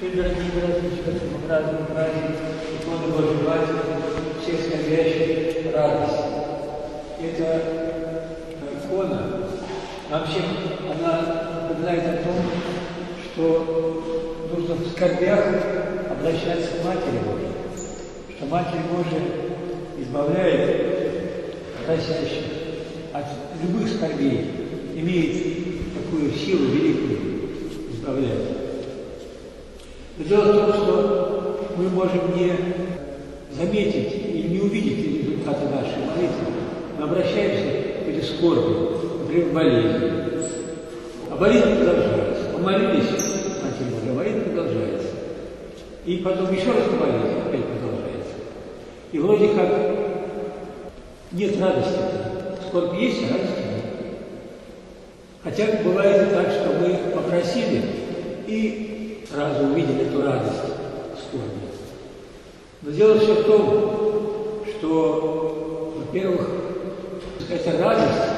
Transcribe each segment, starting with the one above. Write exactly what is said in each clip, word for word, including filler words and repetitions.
Все дорогие братья, мы празднуем праздник иконы Божьей Матери, всех скорбящих радость. Эта икона, вообще, она напоминает о том, что нужно в скорбях обращаться к Матери Божьей, что Матерь Божия избавляет просящих от любых скорбей, имеет такую силу великую, избавляет. Но дело в том, что мы можем не заметить или не увидеть результаты нашей молитвы. Мы обращаемся к этой скорби, например, болезни. А болезнь продолжается. Помолились, Матерь Божия, а болезнь продолжается. И потом еще раз помолились, опять продолжается. И вроде как нет радости. Скорбь есть, а радости нет. Хотя бывает и так, что мы попросили и сразу увидели эту радость скорби. Но дело все в том, что, во-первых, эта радость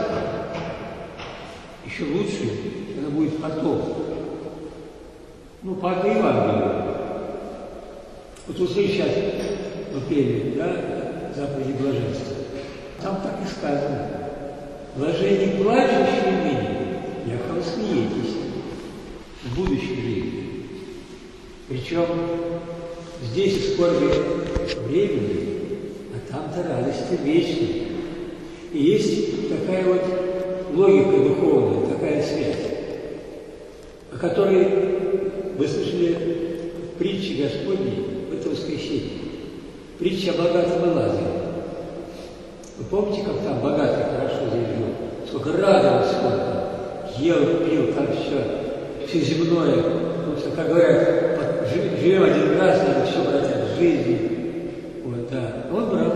еще лучше, она будет потом. Ну, по Евангелию. Вот вы сейчас мы пели, да, заповеди блаженства. Там так и сказано. Блаженны плачущие ныне, яко смеетесь в будущей жизни. Причем здесь скорби времени, а там-то радости вечной. И есть такая вот логика духовная, такая связь, о которой вы слышали в притче Господней в это воскресенье. Притча о богатом и Лазаре. Вы помните, как там богатый хорошо здесь жил? Сколько радовался, сколько ел, пил, там все, все земное. Потому что, как говорят, живем один раз, надо все брать от жизни. Вот, да. Он брал.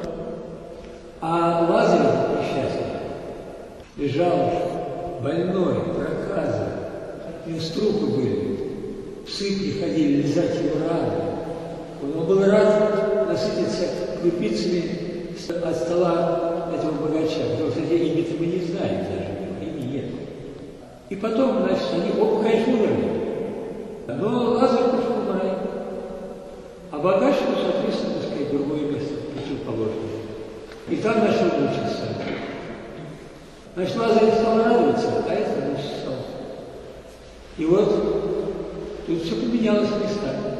А Лазарь несчастный лежал больной, проказывал. У него струпы были. Псы приходили лизать его раны. Он был рад насытиться крупицами от стола этого богача. Потому что имя-то мы не знаем даже, имени нет. И потом, значит, они оба, конечно, умерли. Но Лазарь пошел в рай. А богач, ну, соответственно, так сказать, другое место, противоположное. И там начал мучиться. Значит, Лазарь стал радоваться, а это мучиться. И вот тут все поменялось местами.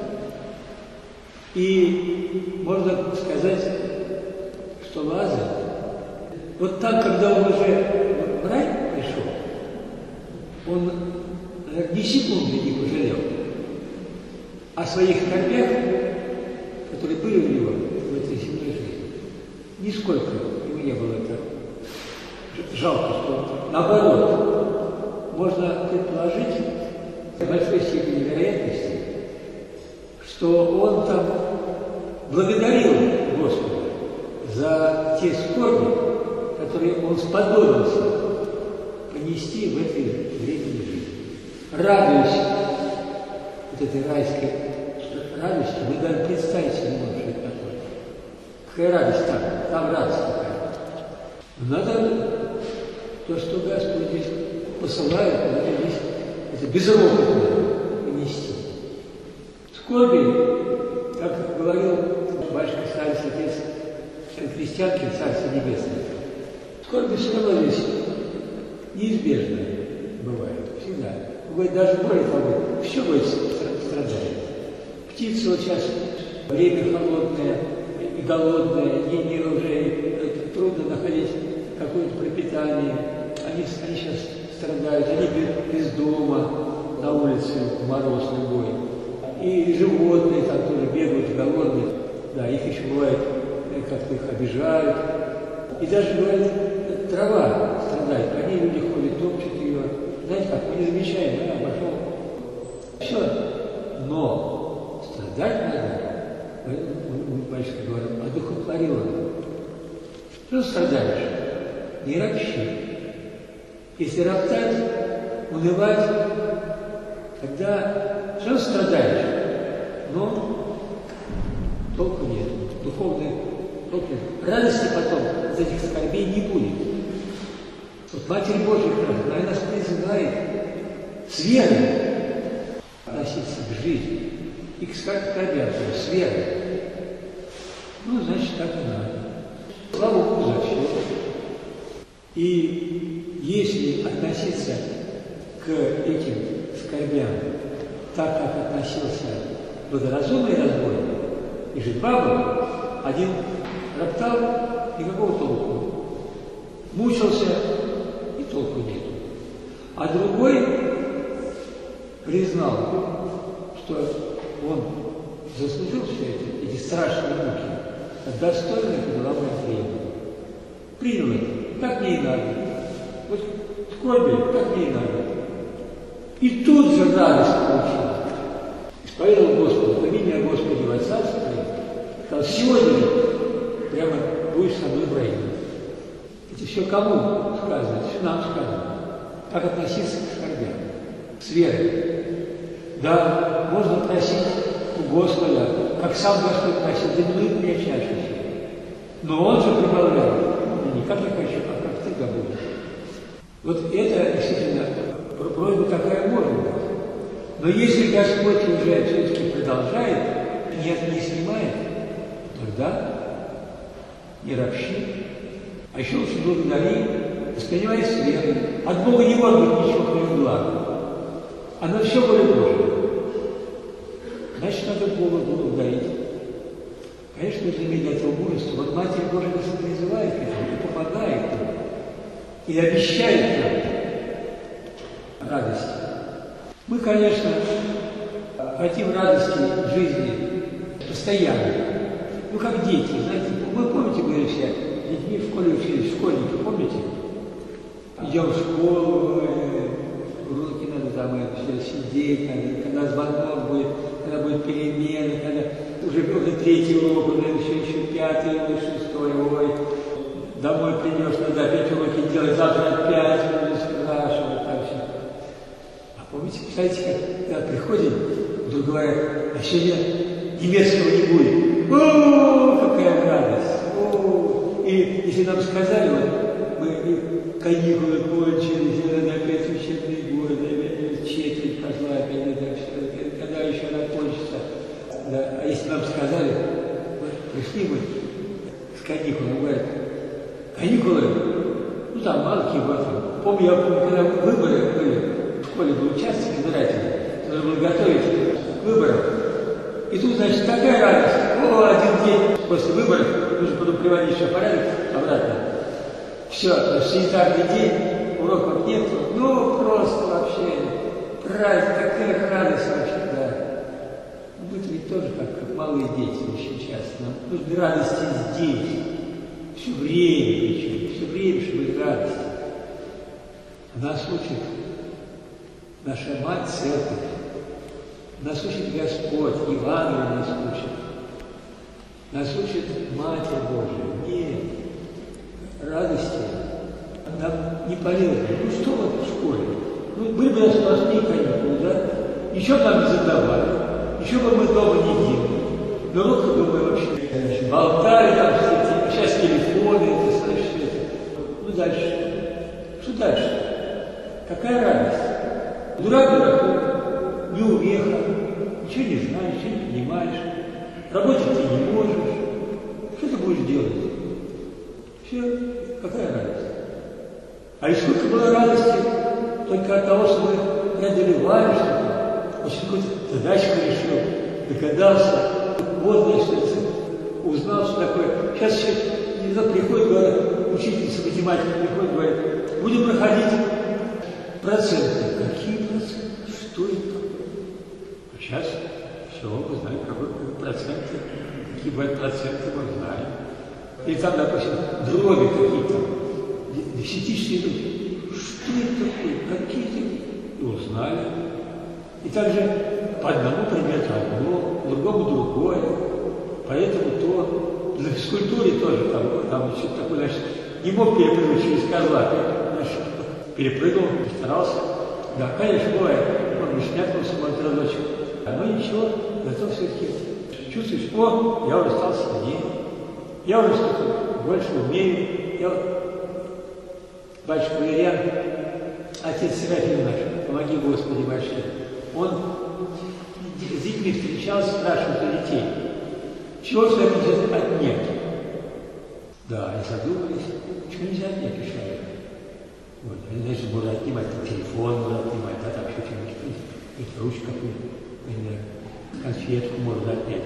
И можно сказать, что Лазарь, вот там, когда он уже в рай пришел, он, наверное, ни секунды не пожалел о своих скорбях, которые были у него в этой земной жизни. Нисколько ему не было это жалко, что наоборот, можно предположить в большой степени вероятности, что он там благодарил Господа за те скорби, которые он сподобился понести в этой временной жизни. Радуясь вот этой райской радостью, вы даже представить себе не можете, что это такое. Какая радость там, там радость такая. Но надо то, что Господь здесь посылает, надо здесь это безропотно понести. Скорби, как говорил батюшка старец отец христианки, Царство Небесное, скорби все равно здесь неизбежно бывает, всегда. Бывает даже более того, все будет страдать. Птицы вот сейчас время холодное и голодное, не, не уже трудно находить какое-то пропитание. Они, они сейчас страдают, они без, без дома, на улице, в мороз любой. И животные там тоже бегают голодные. Да, их еще бывает, как-то их обижают. И даже, бывает, трава страдает. По ней люди ходят, топчут ее. Знаете как, мы не замечаем, да, обошел. Все. Но страдать надо. Мы, батюшка, говорим, одухотворенно. Что страдаешь? Не ропщи. Если роптать, унывать, тогда что страдаешь? Но толку нет. Духовной толку нет. Радости потом от этих скорбей не будет. Вот Матерь Божия, она нас призывает с верой относиться к жизни. и к скорбям, с верой. Ну, значит, так и надо. Слава Богу за все. И если относиться к этим скорбям так, как относился благоразумный разбойник, и же два было, один роптал, никакого толку. Мучился, и толку нет. А другой признал, что он заслужил все это, эти страшные муки, достойно это была бы время. Принял это, как мне и надо. Вот скорби, как мне и надо. И тут же радость получил. Исповедовал Господу, помяни меня, Господи, во Царстве Твоем. Сказал, сегодня же прямо будешь со мной в раю. Это все кому сказано? Это все нам сказано. Как относиться к скорбям? С верой. Да, можно просить у Господа, как сам Господь просил, да не будет мне чашу. Но Он же прибавлял. Не как я хочу, а как ты говоришь. Вот это действительно просьба такая может быть. Но если Господь уже все-таки продолжает, нет, не снимает, тогда не ропщи, а еще лучше благодари, воспринимай с верой. От Бога не может быть ничего, кроме блага. Оно все воля Божия. Значит, надо Бога благодарить. Конечно, нужно иметь для этого мужество. Вот Матерь Божия нас призывает к этому, и помогает нам, и обещает нам радости. Мы, конечно, хотим радости в жизни постоянно. Ну, как дети, знаете. Вы помните, были все детьми в школе учились, школьники, помните? Идем в школу, уроки надо там все сидеть, надо, когда звонок будет, когда будет перемена, когда уже, уже третий урок, уже еще, еще пятый, уже шестой, ой, домой придешь, надо опять уроки делать, завтра опять будут спрашивать, там все. А помните, кстати, когда приходим, вдруг говорят, а сегодня немецкого не будет. О, какая радость! О! И если нам сказали, вот, мы каникулы кончились, надо опять учебный год, опять четверть пошла, опять это все, когда еще она кончится. Да. А если нам сказали, вот, пришли мы с каникулами, говорят, каникулы, ну там маленькие вот, помню, я помню, когда выборы были, в школе был участок избирательный, надо было готовить к выборам. И тут, значит, такая радость. О, один день после выборов, нужно потом приводить все в порядок обратно. Все, санитарный день, уроков нет. Ну, просто вообще праздник, такая радость вообще, да. Мы-то ведь тоже как, как малые дети очень часто. Нам нужны радости здесь. Все время причем, все время, чтобы быть радость. Нас учит наша Мать Церковь. Нас учит Господь, Евангелие нас учит. Нас учит Матерь Божия. Нет, радости нам не полезно. Ну что вот в школе? Ну, были бы у нас сплошные каникулы, да? Ничего нам не задавали, ничего бы мы дома не делали. Но уроках, думаю, вообще болтали там все эти, сейчас телефоны, это, знаешь, все это. Ну дальше. Что дальше? Какая радость? Дурак дураку. Неумеха, ничего не знаешь, ничего не понимаешь, работать ты не можешь. Что ты будешь делать? Все, какая радость? А и сколько было радости только от того, что мы преодолевали что-то, очень какую-то задачку решил, догадался, вот, значит, узнал, что такое. Сейчас еще иногда приходит, говорят, учительница математики приходит, говорит, будем проходить проценты. Какие проценты? Что это такое? Сейчас все, мы знаем, какой процент, какие бывают проценты, мы знаем. Или там, допустим, дроби какие-то, десятичные дроби. Что это такое? Какие-то? И узнали. И также по одному предмету одно, другому другое. Поэтому то, на физкультуре тоже, там, там что-то такое, значит, не мог перепрыгнуть через козла, значит, перепрыгнул, постарался. Да, конечно, бывает, он бы шмякнулся, может, разочек. Но ничего, зато все-таки чувствуешь, о, я уже стал сильнее, я уже что-то больше умею. Я... Батюшка Валерьян, отец Серафим наш, помоги Господи, батюшке, он детьми встречался, спрашивают у детей, чего зависит от нет? Да, они задумались, чего нельзя от нет решать. Вот, значит, можно отнимать телефон, можно отнимать, да, там еще что-нибудь, ручку какую-то, конфетку можно отнять.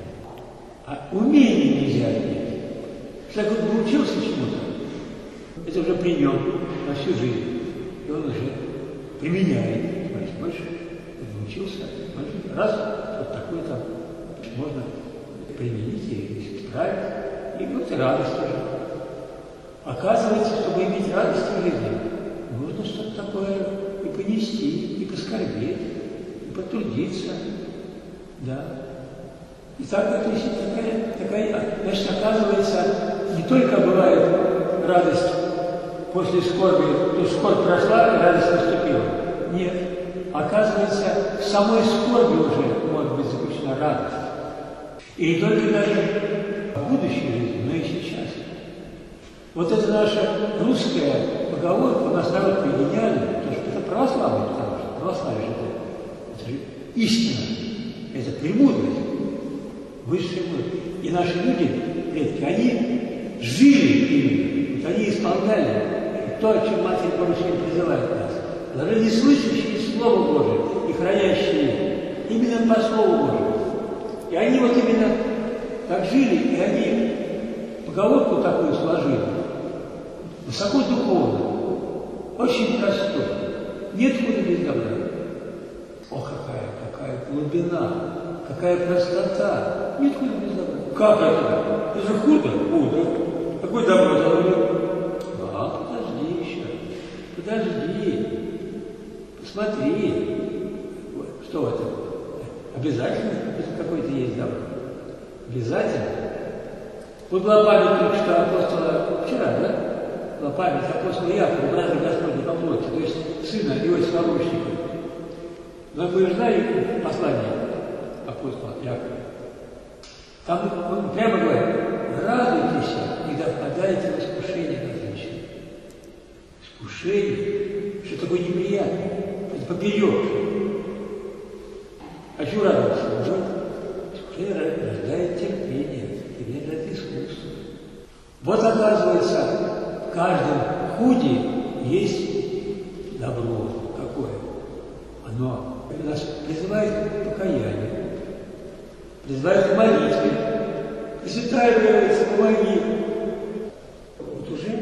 А умение нельзя отнять. Человек вот научился чему-то, это уже при нем на всю жизнь. И он уже применяет. Значит, больше научился, значит, раз, вот такой там можно применить и исправить. И вот и радость тоже. Оказывается, чтобы иметь радость в жизни, нужно что-то такое и понести, и поскорбеть, и потрудиться. Да. И так это такая, такая, значит, оказывается, не только бывает радость после скорби, то скорбь прошла, и радость наступила. Нет. Оказывается, в самой скорби уже может быть заключена радость. И не только даже в будущей жизни, но и сейчас. Вот это наша русская поговорка, у нас народ гениальный, потому что это православие, потому что православие же это, это же истина, это премудрость, высшая мудрость. И наши люди, предки, они жили именно, вот они исполняли то, о чем Матерь Божия призывает нас. Блаженны слышащие Слово Божие и хранящие именно по Слову Божию. И они вот именно так жили, и они поговорку такую сложили, высоко духовную, очень простую. Нет худа без добра. О, какая, какая глубина, какая простота. Нет худа без добра. Как это? Это же худо? Худо. Какое добро добро? А, подожди еще. Подожди. Посмотри. Что это? Обязательно какое-то есть добро? Обязательно. Вот была память только что апостола вчера, да? Была память апостола Якова, брата Господня по плоти, то есть сына Иосифа Обручника. Но вы же знали послание апостола Якова? Там он прямо говорит, радуйтесь, когда впадаете в искушение различные. Искушение, что такое неприятное, это поперек. А чего радоваться? Искушение рождает терпение, терпение рождает искусство. Вот оказывается, в каждом худе есть добро. Какое? Оно нас призывает к покаянию, призывает к молитве. Пресвятая Богородица, помоги. Вот уже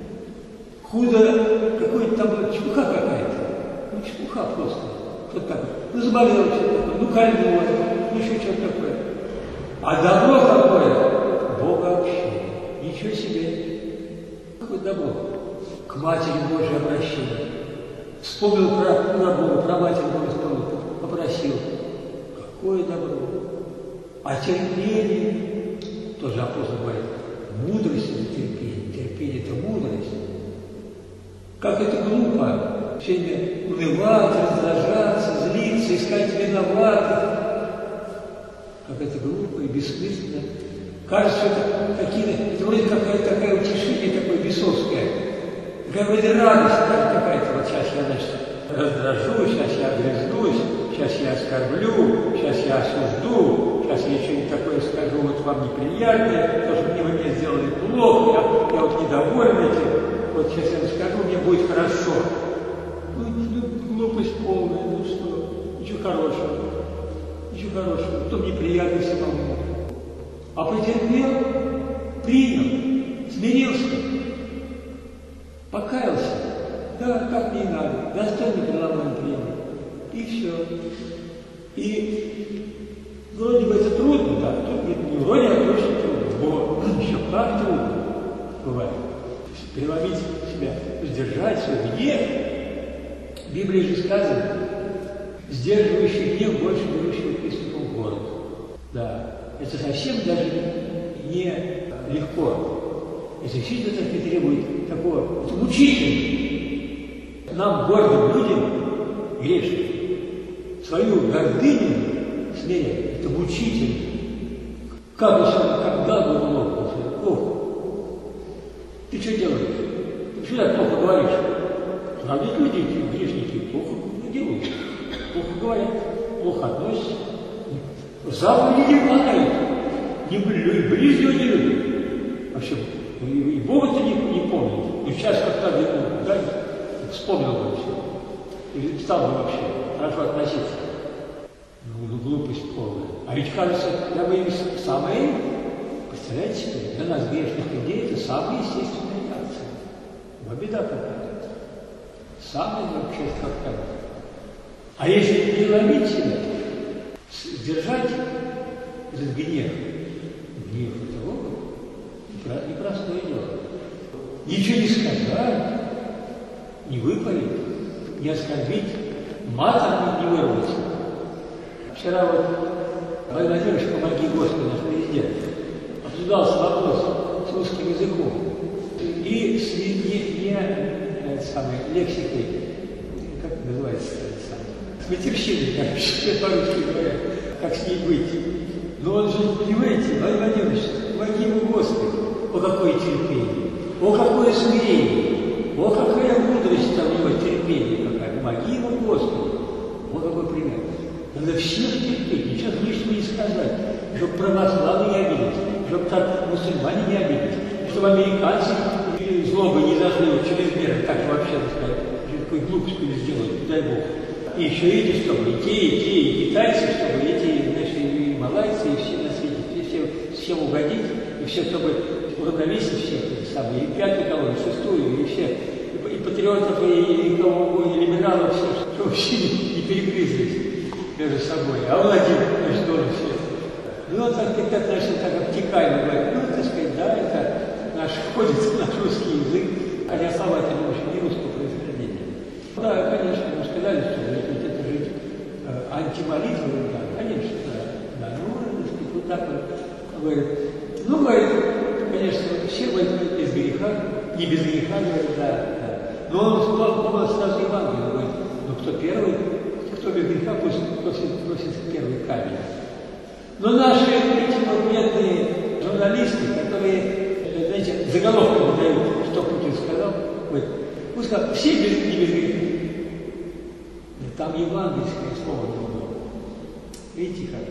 худо какой-то там чепуха какая-то. Ну, чепуха просто. Что-то такое. Ну, заболел что-то, ну, кольнуло, ну, еще что-то такое. А добро какое? Богообщение. Ничего себе. Какое добро? К Матери Божьей обращение. Вспомнил про, про Бога, про Матерь Божию вспомнил, попросил. Какое добро? А терпение, тоже апостол говорит, мудрость это терпение, терпение это мудрость. Как это глупо, все время унывать, раздражаться, злиться, искать виноватых. Как это глупо и бессмысленно. Кажется, что это какие-то, это вроде какая-то такая утешение, такое бесовское. Такая вроде радость какая-то. Вот сейчас я, значит, раздражу, сейчас я огрызнусь, сейчас я оскорблю, сейчас я осужду, сейчас я что-нибудь такое скажу, вот вам неприятное, то, что мне, вы мне сделали плохо, я, я вот недоволен этим, вот сейчас я скажу, мне будет хорошо. Ну, ну, глупость полная, ну что, ничего хорошего, ничего хорошего, потом неприятно самому. А потерпел, принял, смирился, покаялся, да, как не надо, достойно преломлен принял, и все. И вроде бы это трудно, да, тут не вроде, а очень трудно, но еще как трудно бывает. Переломить себя, сдержать свой гнев. В Библии же сказано, сдерживающий гнев больше берущего приступом в город. Да, это совсем даже не легко. Это действительно так и требует такого, это мучительно. Нам, гордым людям, грешным, свою гордыню смирять, это мучительно. Как еще, как дал бы в лоб, ох, ты что делаешь? Ты всегда плохо говоришь. А ведь люди, грешники, плохо делают, плохо говорят, плохо относятся, Заповеди не выполняют. Не ближнего не любят. Вообще, и Бога-то не, не помнит. И сейчас как-то да, вспомнил бы все. И стал бы вообще хорошо относиться. Ну, глупость полная. А ведь кажется, я бы им самое, представляете себе, для нас грешных людей это самая естественная реакция. Но беда какая-то. Самая вообще как-то. А если не ловить себя, сдержать этот гнев, гнев этого, непростое дело. Ничего не сказать, не выпалить, не оскорбить, матом не вырваться. Вчера вот Владимир Владимирович, помоги Господи, наш президент, обсуждался вопрос с русским языком и с не, не, не самой лексикой, как называется, с матерщиной, как все по-русски говорят, как с ней быть. Но он же, понимаете, Владимир Владимирович, помоги ему Господи, о какое терпение, о какое смирение, о какая мудрость там у него, терпение какая, помоги ему Господи, вот какой пример. Надо всех терпеть, ничего лишнего не сказать, чтобы православные не обидеть, чтобы так мусульмане не обидеть, чтобы американцы злобы не зашли через меры, как вообще сказать, какой глупость сделать, дай Бог. И еще эти, чтобы и те, и те, и китайцы, чтобы эти, значит, и малайцы, и все на свете, и все, всем угодить, и все, чтобы уравновесить всех, эти самые, и пятую колонну, и шестую, и все, и, и патриотов, и, и кого угодно, и либералов, все, чтобы все не перегрызлись между собой. А Владимир, значит, тоже все. Ну, он так, как-то, значит, так обтекаемо говорит, ну, так сказать, да, это наш, входит в наш русский язык, хотя слова это не русского происхождения. Да, конечно, мы сказали, что ведь это же э, антимолитва, да, конечно, да, да, ну, вот так вот говорит. Ну, говорит, конечно, все говорят без греха, не без греха, говорит, да, да. Но он сказал сразу Евангелие, говорит, ну, кто первый, кто без греха, пусть бросит первый камень. Но наши эти вот бедные журналисты, которые, знаете, заголовками дают, что Путин сказал, говорит, пусть как все без, не без греха. Там евангельское слово не было. Видите как?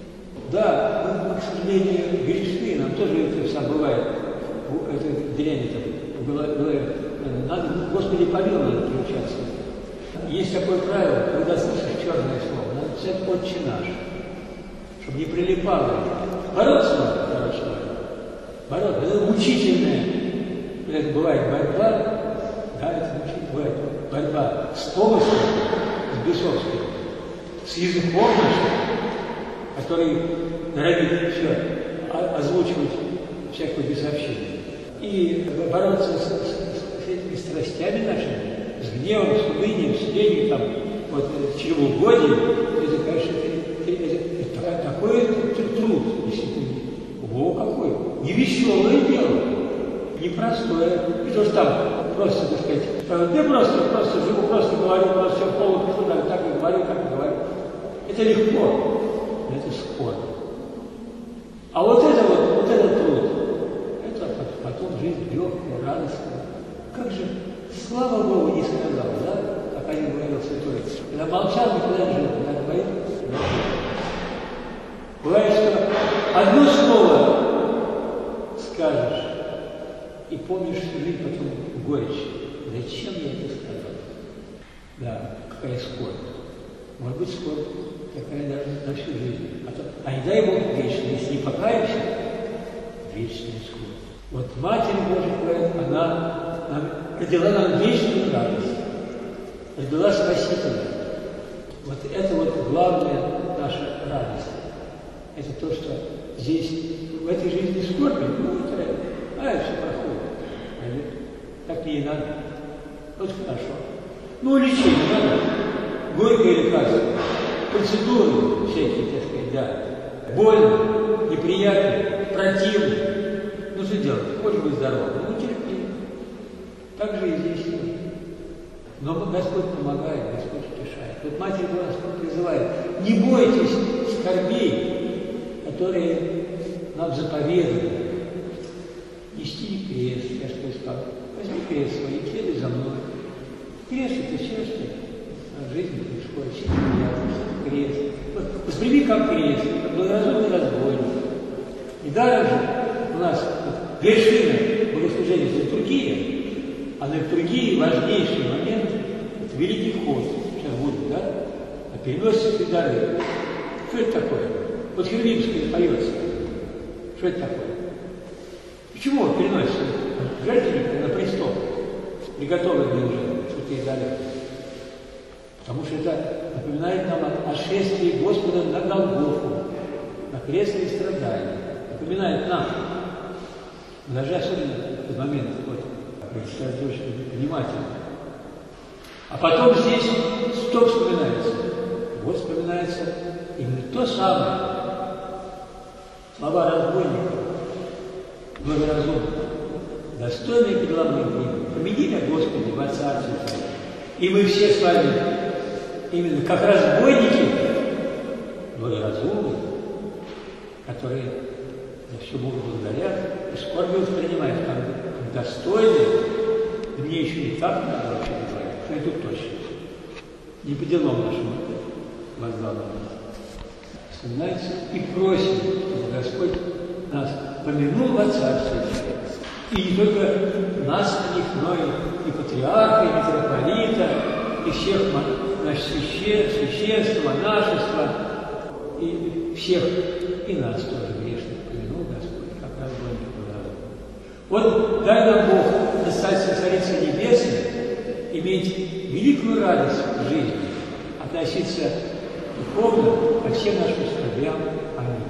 Да, мы, к сожалению, грешны, нам тоже это все бывает. Это дрянь это было, было, надо, Господи, помилуй, надо приучаться. Есть такое правило, когда слышишь черное слово, надо писать «Отче наш», чтобы не прилипало. Бороться надо, короче, бороться. Это мучительное. Это бывает борьба, да, это мучительная бывает борьба с помыслом, с бесовством, с языком нашим, который норовит все озвучивать всякую бесовщину. И бороться с, с, с этими страстями нашими, с гневом, с унынием, с ленью, там, вот, с чревоугодием, это, конечно, это, это, это такой труд, если ты, о, какой, невеселое дело, непростое, и то, что там просто, так сказать, я просто, просто живу, просто говорю, просто все в полу пишу, так, так и говорю, так и говорю. Это легко, но это скоро. А вот это вот, вот этот труд, это потом жизнь легкая, радостная. Как же, слава Богу, не сказал, да? Как один говорил святой. Когда молчал, никогда не жил, когда говорил, да. Бывает, что одно слово скажешь, и помнишь всю жизнь потом горечь. Зачем я это сказал? Да, какая скорбь. Может быть, скорбь такая даже на всю жизнь. А, то, а не дай Бог вечная, если не покаешься, вечная скорбь. Вот Матерь Божия, говорит, она нам, родила нам вечную радость, родила Спасителя. Вот это вот главная наша радость. Это то, что здесь, в этой жизни скорби, ну, это, а это все проходит. Так мне и надо. Вот хорошо. Ну, лечение надо. Горькое лекарство. Процедуры всякие, так сказать, да. Больно, неприятно, противно. Ну, что делать? Хочешь быть здоровым? Ну, терпи. Так же и здесь. Но Господь помогает, Господь утешает. Вот Матерь Божия призывает: не бойтесь скорбей, которые нам заповеданы. Нести крест, я что и сказал. Возьми крест свой и следуй за мной. Крест — это все, что в жизни происходит, все неприятности, крест. Вот, восприми как крест, как благоразумный разбойник. Недаром же у нас вот, вершина богослужения – это литургия, а на литургии важнейший момент – это Великий Вход. Сейчас будет, да? А переносятся дары. Что это такое? Вот Херувимское поется. Что это такое? Почему переносится жертвенник на престол? Приготовленный уже, что-то и дали. Потому что это напоминает нам о шествии Господа на Голгофу, на крестные страдания. Напоминает нам, даже особенно в этот момент, вот, прочитать очень внимательно. А потом здесь что вспоминается? Вот вспоминается именно то самое. Слова разбойника, благоразумных, достойные преломной книги. Помяни о Господе во Царстве Твоем. И мы все с вами именно как разбойники, благоразумные, которые за все Богу благодарят и скорбью воспринимают как, как достойные. Мне еще не так надо вообще говорить, что это точно. Не по делам нашему воздал нам. Вспоминается и просим, чтобы Господь нас помянул во Царстве Твоем. И не только нас, но и, и патриарха, и митрополита, и всех наших священств, монашества, и всех, и нас тоже грешных помянул Господь, как разбойник благоразумный. Вот дай нам Бог на Царстве Царицы Небесной иметь великую радость в жизни, относиться духовно ко всем нашим скорбям. Аминь.